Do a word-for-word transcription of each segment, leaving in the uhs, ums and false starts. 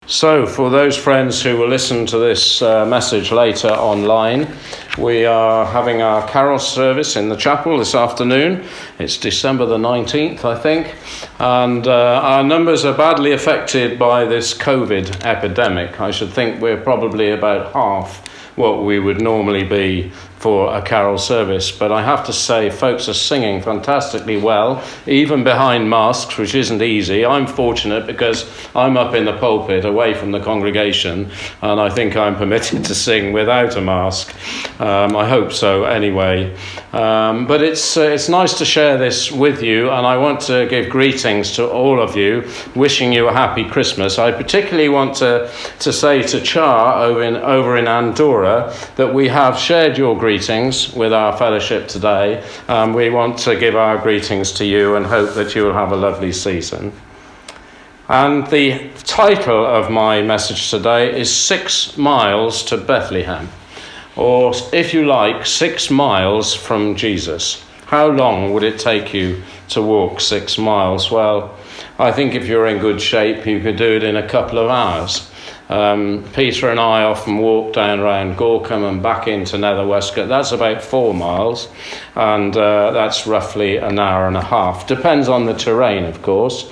So, for those friends who will listen to this uh, message later online, we are having our carol service in the chapel this afternoon. It's December the nineteenth, I think, and uh, our numbers are badly affected by this COVID epidemic. I should think we're probably about half what we would normally be for a carol service, but I have to say folks are singing fantastically well, even behind masks, which isn't easy. I'm fortunate because I'm up in the pulpit away from the congregation, and I think I'm permitted to sing without a mask. Um, I hope so anyway. Um, but it's uh, it's nice to share this with you, and I want to give greetings to all of you, wishing you a happy Christmas. I particularly want to, to say to Char over in, over in Andorra that we have shared your greetings Greetings with our fellowship today. Um, we want to give our greetings to you and hope that you will have a lovely season. And the title of my message today is Six Miles to Bethlehem, or if you like, six miles from Jesus. How long would it take you to walk six miles? Well, I think if you're in good shape, you could do it in a couple of hours. Um, Peter and I often walk down around Gorcum and back into Nether Westcott. That's about four miles, and uh, that's roughly an hour and a half. Depends on the terrain, of course.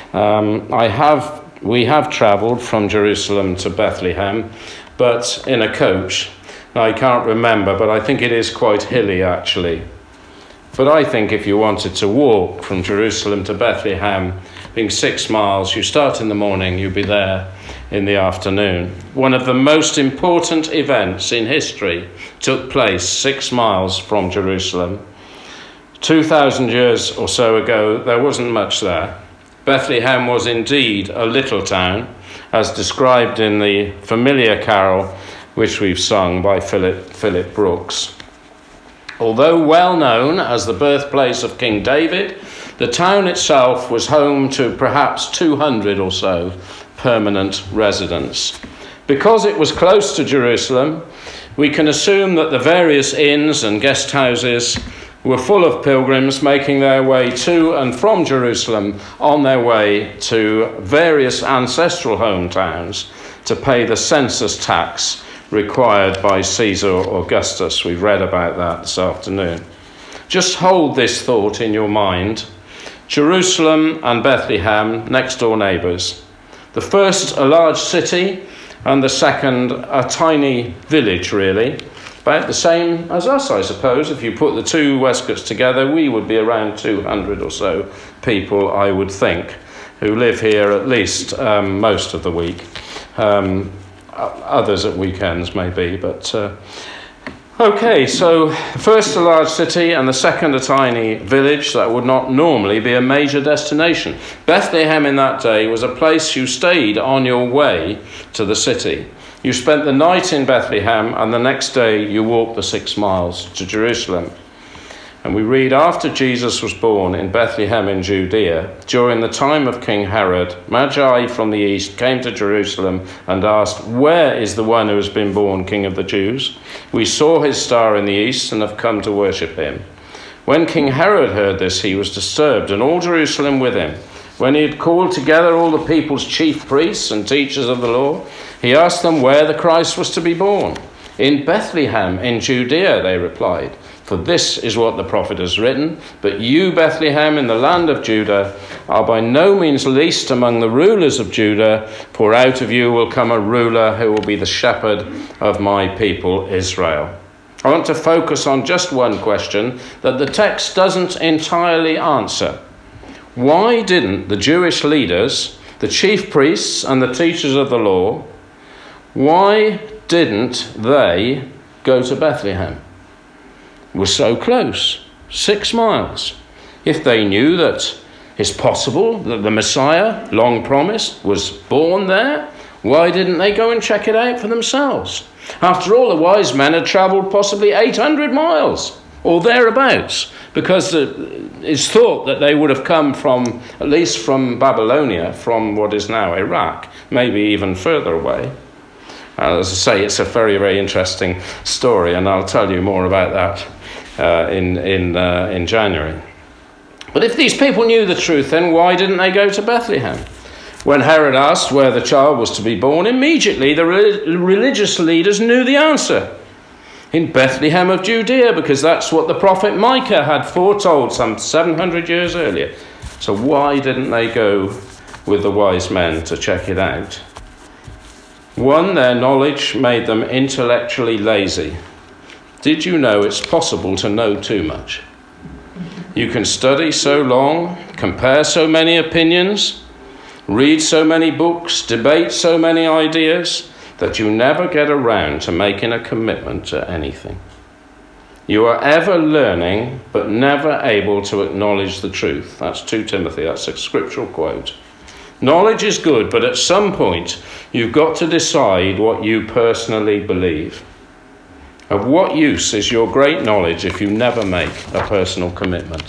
Um, I have, we have travelled from Jerusalem to Bethlehem, but in a coach. Now, I can't remember, but I think it is quite hilly, actually. But I think if you wanted to walk from Jerusalem to Bethlehem, being six miles, you start in the morning, you'll be there in the afternoon. One of the most important events in history took place six miles from Jerusalem. Two thousand years or so ago, there wasn't much there. Bethlehem was indeed a little town, as described in the familiar carol which we've sung by Philip, Philip Brooks. Although well known as the birthplace of King David, the town itself was home to perhaps two hundred or so permanent residents. Because it was close to Jerusalem, we can assume that the various inns and guest houses were full of pilgrims making their way to and from Jerusalem on their way to various ancestral hometowns to pay the census tax required by Caesar Augustus. We've read about that this afternoon. Just hold this thought in your mind. Jerusalem and Bethlehem, next door neighbours. The first a large city, and the second a tiny village, really. About the same as us, I suppose. If you put the two Westcotts together, we would be around two hundred or so people, I would think, who live here at least um, most of the week. Um, others at weekends, maybe, but... Uh, Okay, so first a large city and the second a tiny village that would not normally be a major destination. Bethlehem in that day was a place you stayed on your way to the city. You spent the night in Bethlehem and the next day you walked the six miles to Jerusalem. And we read, after Jesus was born in Bethlehem in Judea, during the time of King Herod, Magi from the east came to Jerusalem and asked, "Where is the one who has been born King of the Jews? We saw his star in the east and have come to worship him." When King Herod heard this, he was disturbed, and all Jerusalem with him. When he had called together all the people's chief priests and teachers of the law, he asked them where the Christ was to be born. "In Bethlehem in Judea," they replied. "For this is what the prophet has written, but you, Bethlehem, in the land of Judah, are by no means least among the rulers of Judah, for out of you will come a ruler who will be the shepherd of my people Israel." I want to focus on just one question that the text doesn't entirely answer. Why didn't the Jewish leaders, the chief priests and the teachers of the law, why didn't they go to Bethlehem? Was so close, six miles. If they knew that it's possible that the Messiah, long promised, was born there, why didn't they go and check it out for themselves? After all, the wise men had travelled possibly eight hundred miles or thereabouts, because it's thought that they would have come from, at least from Babylonia, from what is now Iraq, maybe even further away. Uh, as I say, it's a very, very interesting story, and I'll tell you more about that Uh, in in uh, in January. But if these people knew the truth, then why didn't they go to Bethlehem? When Herod asked where the child was to be born, immediately the re- religious leaders knew the answer. In Bethlehem of Judea, because that's what the prophet Micah had foretold some seven hundred years earlier. So why didn't they go with the wise men to check it out? One, their knowledge made them intellectually lazy. Did you know it's possible to know too much? You can study so long, compare so many opinions, read so many books, debate so many ideas, that you never get around to making a commitment to anything. You are ever learning, but never able to acknowledge the truth. That's Second Timothy, that's a scriptural quote. Knowledge is good, but at some point, you've got to decide what you personally believe. Of what use is your great knowledge if you never make a personal commitment?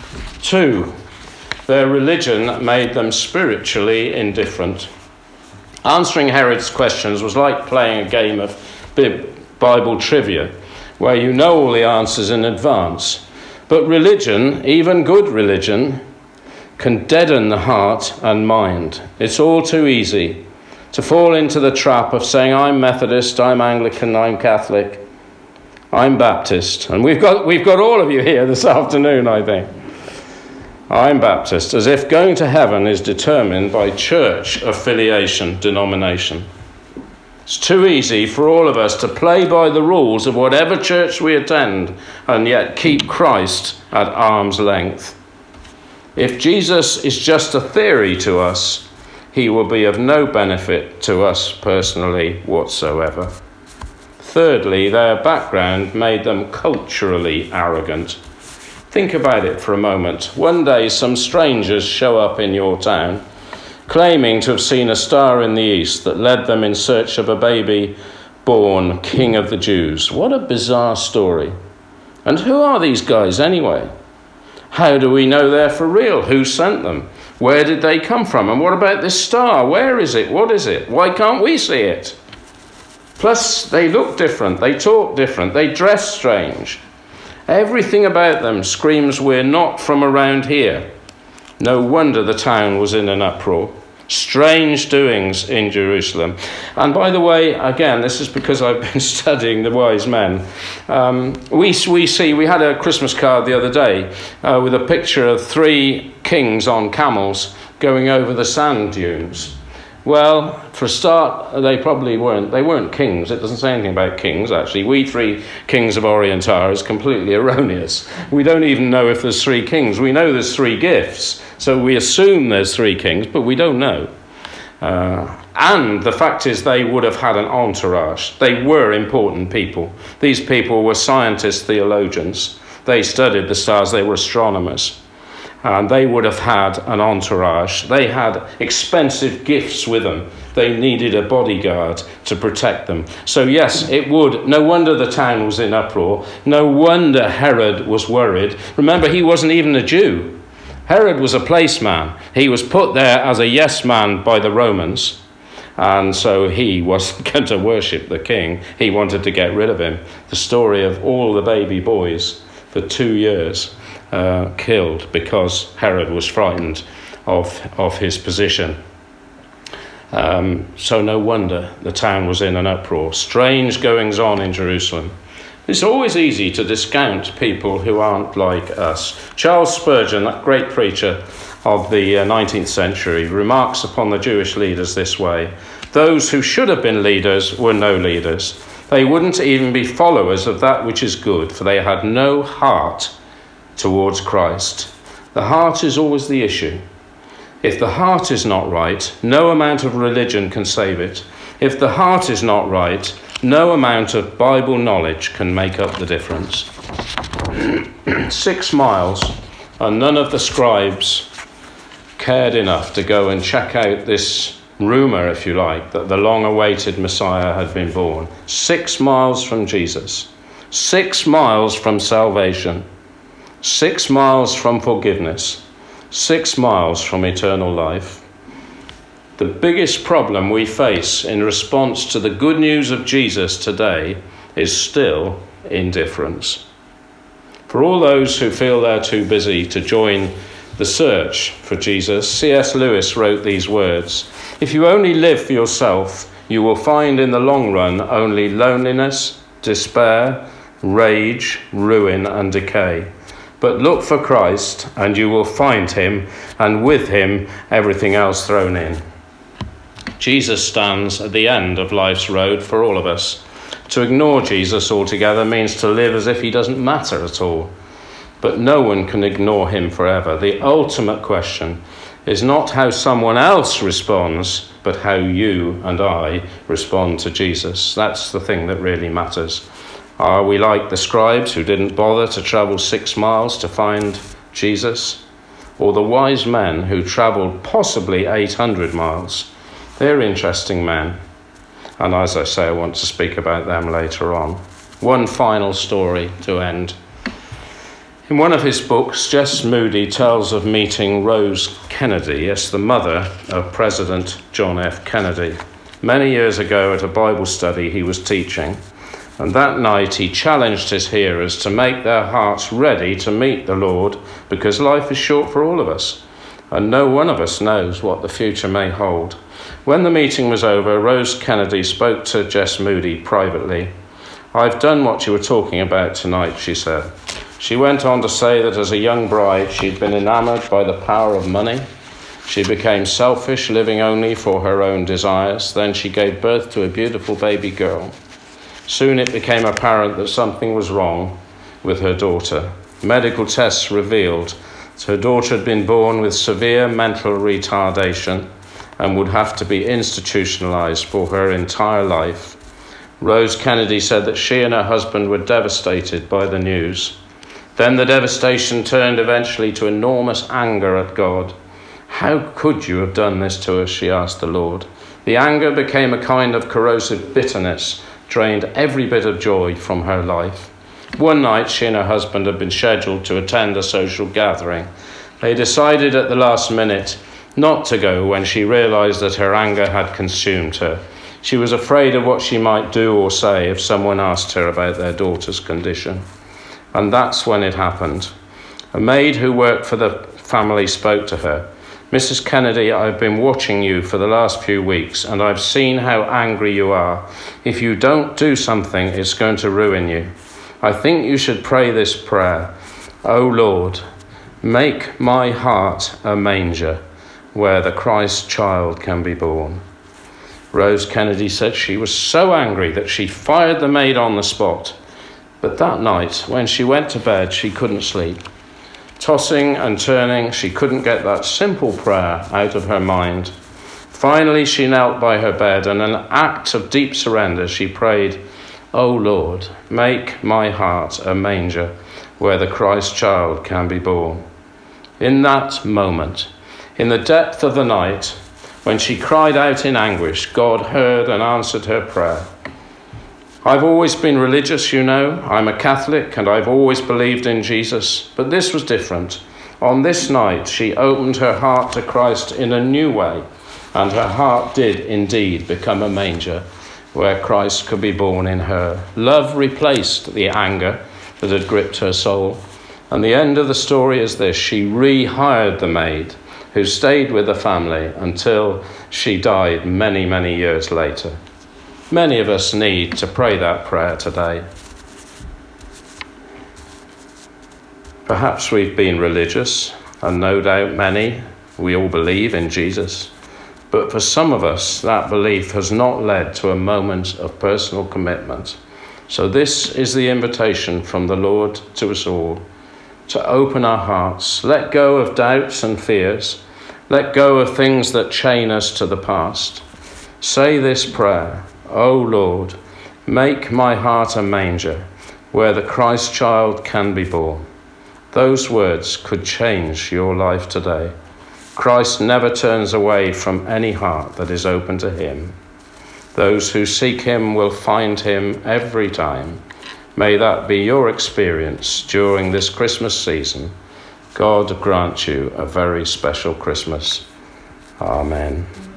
Two, their religion made them spiritually indifferent. Answering Herod's questions was like playing a game of Bible trivia, where you know all the answers in advance. But religion, even good religion, can deaden the heart and mind. It's all too easy to fall into the trap of saying, I'm Methodist, I'm Anglican, I'm Catholic, I'm Baptist. And we've got we've got all of you here this afternoon, I think. I'm Baptist, as if going to heaven is determined by church affiliation, denomination. It's too easy for all of us to play by the rules of whatever church we attend and yet keep Christ at arm's length. If Jesus is just a theory to us, he will be of no benefit to us personally whatsoever. Thirdly, their background made them culturally arrogant. Think about it for a moment. One day some strangers show up in your town, claiming to have seen a star in the east that led them in search of a baby born King of the Jews. What a bizarre story. And who are these guys anyway? How do we know they're for real? Who sent them? Where did they come from? And what about this star? Where is it? What is it? Why can't we see it? Plus, they look different. They talk different. They dress strange. Everything about them screams we're not from around here. No wonder the town was in an uproar. Strange doings in Jerusalem. And by the way, again, this is because I've been studying the wise men. Um, we, we see, we had a Christmas card the other day uh, with a picture of three kings on camels going over the sand dunes. Well, for a start, they probably weren't. They weren't kings. It doesn't say anything about kings, actually. We three kings of Orient are is completely erroneous. We don't even know if there's three kings. We know there's three gifts. So we assume there's three kings, but we don't know. Uh, and the fact is they would have had an entourage. They were important people. These people were scientists, theologians. They studied the stars. They were astronomers. And they would have had an entourage. They had expensive gifts with them. They needed a bodyguard to protect them. So yes, it would. No wonder the town was in uproar. No wonder Herod was worried. Remember, he wasn't even a Jew. Herod was a placeman. He was put there as a yes man by the Romans. And so he wasn't going to worship the king. He wanted to get rid of him. The story of all the baby boys for two years. Uh, killed because Herod was frightened of, of his position. Um, so no wonder the town was in an uproar. Strange goings on in Jerusalem. It's always easy to discount people who aren't like us. Charles Spurgeon, that great preacher of the uh, nineteenth century, remarks upon the Jewish leaders this way. Those who should have been leaders were no leaders. They wouldn't even be followers of that which is good, for they had no heart towards Christ. The heart is always the issue. If the heart is not right, no amount of religion can save it. If the heart is not right, no amount of Bible knowledge can make up the difference. Six miles, and none of the scribes cared enough to go and check out this rumour, if you like, that the long-awaited Messiah had been born. Six miles from Jesus. Six miles from salvation. Six miles from forgiveness, six miles from eternal life. The biggest problem we face in response to the good news of Jesus today is still indifference. For all those who feel they're too busy to join The Search for Jesus, C S Lewis wrote these words: "If you only live for yourself, you will find in the long run only loneliness, despair, rage, ruin, and decay. But look for Christ, and you will find him, and with him, everything else thrown in." Jesus stands at the end of life's road for all of us. To ignore Jesus altogether means to live as if he doesn't matter at all. But no one can ignore him forever. The ultimate question is not how someone else responds, but how you and I respond to Jesus. That's the thing that really matters. Are we like the scribes who didn't bother to travel six miles to find Jesus? Or the wise men who travelled possibly eight hundred miles? They're interesting men. And as I say, I want to speak about them later on. One final story to end. In one of his books, Jess Moody tells of meeting Rose Kennedy, yes, the mother of President John F. Kennedy, many years ago at a Bible study he was teaching. And that night he challenged his hearers to make their hearts ready to meet the Lord, because life is short for all of us, and no one of us knows what the future may hold. When the meeting was over, Rose Kennedy spoke to Jess Moody privately. "I've done what you were talking about tonight," she said. She went on to say that as a young bride, she'd been enamored by the power of money. She became selfish, living only for her own desires. Then she gave birth to a beautiful baby girl. Soon it became apparent that something was wrong with her daughter. Medical tests revealed that her daughter had been born with severe mental retardation and would have to be institutionalized for her entire life. Rose Kennedy said that she and her husband were devastated by the news. Then the devastation turned eventually to enormous anger at God. "How could you have done this to us?" she asked the Lord. The anger became a kind of corrosive bitterness, drained every bit of joy from her life. One night, she and her husband had been scheduled to attend a social gathering. They decided at the last minute not to go when she realized that her anger had consumed her. She was afraid of what she might do or say if someone asked her about their daughter's condition. And that's when it happened. A maid who worked for the family spoke to her. "Missus Kennedy, I've been watching you for the last few weeks, and I've seen how angry you are. If you don't do something, it's going to ruin you. I think you should pray this prayer. O Lord, make my heart a manger where the Christ child can be born." Rose Kennedy said she was so angry that she fired the maid on the spot. But that night, when she went to bed, she couldn't sleep. Tossing and turning, she couldn't get that simple prayer out of her mind. Finally, she knelt by her bed, and in an act of deep surrender, she prayed, "O Lord, make my heart a manger where the Christ child can be born." In that moment, in the depth of the night, when she cried out in anguish, God heard and answered her prayer. I've always been religious, you know. I'm a Catholic and I've always believed in Jesus. But this was different. On this night, she opened her heart to Christ in a new way, and her heart did indeed become a manger where Christ could be born in her. Love replaced the anger that had gripped her soul. And the end of the story is this: she rehired the maid who stayed with the family until she died many, many years later. Many of us need to pray that prayer today. Perhaps we've been religious, and no doubt many, we all believe in Jesus. But for some of us, that belief has not led to a moment of personal commitment. So this is the invitation from the Lord to us all, to open our hearts, let go of doubts and fears, let go of things that chain us to the past. Say this prayer: O Lord, make my heart a manger where the Christ child can be born. Those words could change your life today. Christ never turns away from any heart that is open to him. Those who seek him will find him every time. May that be your experience during this Christmas season. God grant you a very special Christmas. Amen.